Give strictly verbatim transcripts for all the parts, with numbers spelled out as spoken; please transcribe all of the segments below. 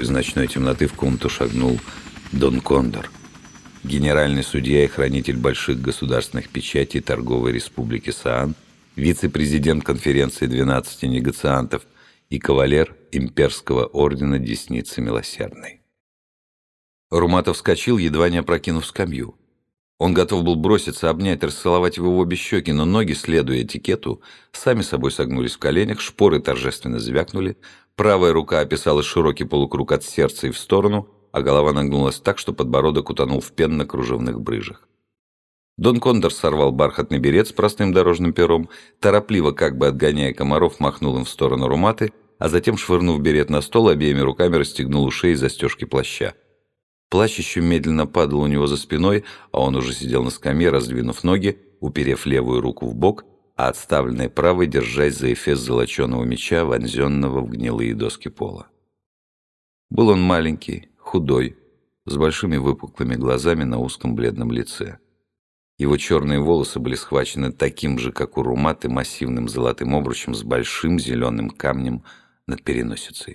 Из ночной темноты в комнату шагнул Дон Кондор, генеральный судья и хранитель больших государственных печатей Торговой Республики Саан, вице-президент конференции двенадцати негациантов и кавалер имперского ордена Десницы Милосердной. Руматов вскочил, едва не опрокинув скамью. Он готов был броситься, обнять, расцеловать его в обе щеки, но ноги, следуя этикету, сами собой согнулись в коленях, шпоры торжественно звякнули, правая рука описала широкий полукруг от сердца и в сторону, а голова нагнулась так, что подбородок утонул в пенно-кружевных брыжах. Дон Кондор сорвал бархатный берет с простым дорожным пером, торопливо, как бы отгоняя комаров, махнул им в сторону Руматы, а затем, швырнув берет на стол, обеими руками расстегнул у шеи застежки плаща. Плащ еще медленно падал у него за спиной, а он уже сидел на скамье, раздвинув ноги, уперев левую руку в бок, а отставленной правой держась за эфес золоченого меча, вонзенного в гнилые доски пола. Был он маленький, худой, с большими выпуклыми глазами на узком бледном лице. Его черные волосы были схвачены таким же, как у Руматы, массивным золотым обручем с большим зеленым камнем над переносицей.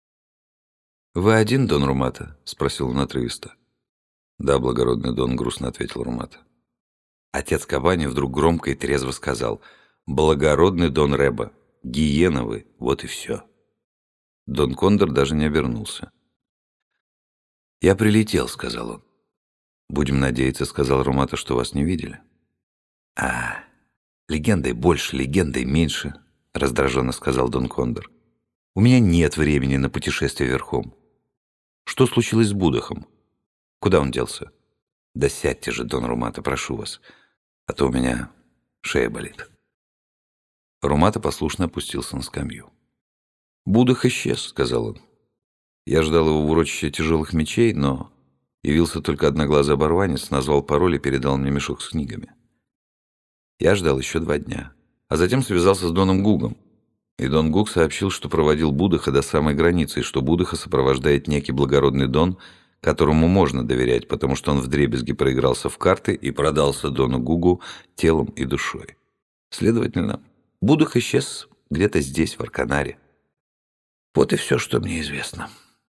«Вы один, Дон Румата?» — спросил он отрывисто. «Да, благородный Дон», — грустно ответил Румата. Отец Кабани вдруг громко и трезво сказал: «Благородный Дон Реба, гиена вы, вот и все». Дон Кондор даже не обернулся. «Я прилетел», — сказал он. «Будем надеяться», — сказал Румата, — «что вас не видели». «А, легендой больше, легендой меньше», — раздраженно сказал Дон Кондор. «У меня нет времени на путешествие верхом. Что случилось с Будахом? Куда он делся?» «Да сядьте же, Дон Румата, прошу вас, а то у меня шея болит». Румата послушно опустился на скамью. «Будах исчез», — сказал он. «Я ждал его в урочище тяжелых мечей, но явился только одноглазый оборванец, назвал пароль и передал мне мешок с книгами. Я ждал еще два дня, а затем связался с Доном Гугом. И Дон Гуг сообщил, что проводил Будаха до самой границы, и что Будаха сопровождает некий благородный Дон, которому можно доверять, потому что он вдребезги проигрался в карты и продался Дону Гугу телом и душой. Следовательно, Будах исчез где-то здесь, в Арканаре. Вот и все, что мне известно».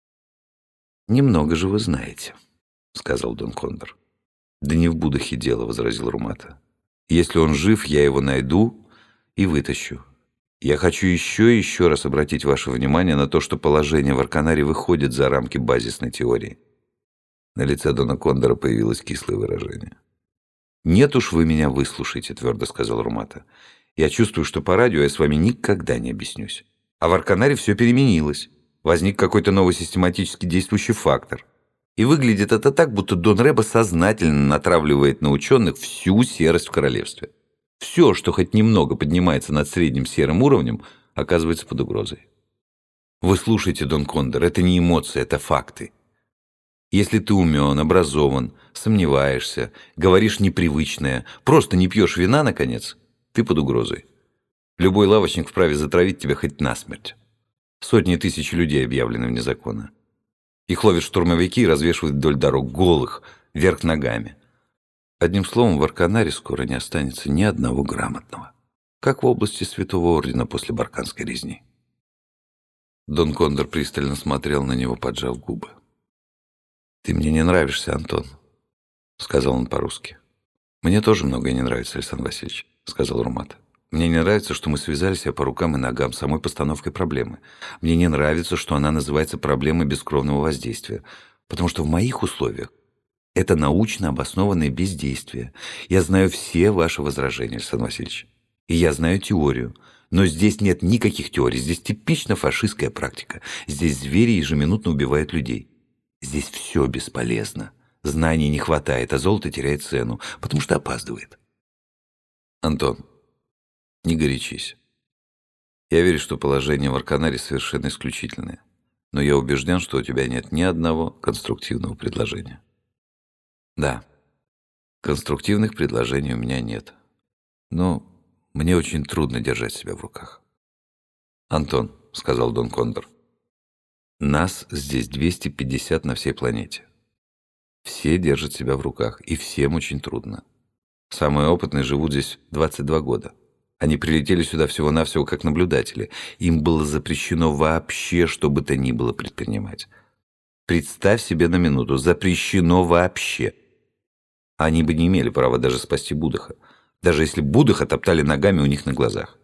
«Немного же вы знаете», — сказал Дон Кондор. «Да не в Будахе дело», — возразил Румата. «Если он жив, я его найду и вытащу. Я хочу еще и еще раз обратить ваше внимание на то, что положение в Арканаре выходит за рамки базисной теории». На лице Дона Кондора появилось кислое выражение. «Нет уж, вы меня выслушайте», — твердо сказал Румата. «Я чувствую, что по радио я с вами никогда не объяснюсь. А в Арканаре все переменилось. Возник какой-то новый систематически действующий фактор. И выглядит это так, будто Дон Реба сознательно натравливает на ученых всю серость в королевстве. Все, что хоть немного поднимается над средним серым уровнем, оказывается под угрозой. Вы слушайте, Дон Кондор, это не эмоции, это факты. Если ты умен, образован, сомневаешься, говоришь непривычное, просто не пьешь вина, наконец, ты под угрозой. Любой лавочник вправе затравить тебя хоть насмерть. Сотни тысяч людей объявлены вне закона. Их ловят штурмовики и развешивают вдоль дорог голых, вверх ногами. Одним словом, в Арканаре скоро не останется ни одного грамотного, как в области Святого Ордена после Барканской резни». Дон Кондор пристально смотрел на него, поджав губы. «Ты мне не нравишься, Антон», — сказал он по-русски. «Мне тоже многое не нравится, Александр Васильевич», — сказал Румата. «Мне не нравится, что мы связали себя по рукам и ногам самой постановкой проблемы. Мне не нравится, что она называется проблемой бескровного воздействия, потому что в моих условиях это научно обоснованное бездействие. Я знаю все ваши возражения, Александр Васильевич, и я знаю теорию. Но здесь нет никаких теорий, здесь типично фашистская практика. Здесь звери ежеминутно убивают людей. Здесь все бесполезно. Знаний не хватает, а золото теряет цену, потому что опаздывает». «Антон, не горячись. Я верю, что положение в Арканаре совершенно исключительное, но я убежден, что у тебя нет ни одного конструктивного предложения». «Да, конструктивных предложений у меня нет, но мне очень трудно держать себя в руках». «Антон», — сказал Дон Кондор, — «нас здесь двести пятьдесят на всей планете. Все держат себя в руках, и всем очень трудно. Самые опытные живут здесь двадцать два года. Они прилетели сюда всего-навсего как наблюдатели. Им было запрещено вообще что бы то ни было предпринимать. Представь себе на минуту, запрещено вообще. Они бы не имели права даже спасти Будаха, даже если Будаха топтали ногами у них на глазах.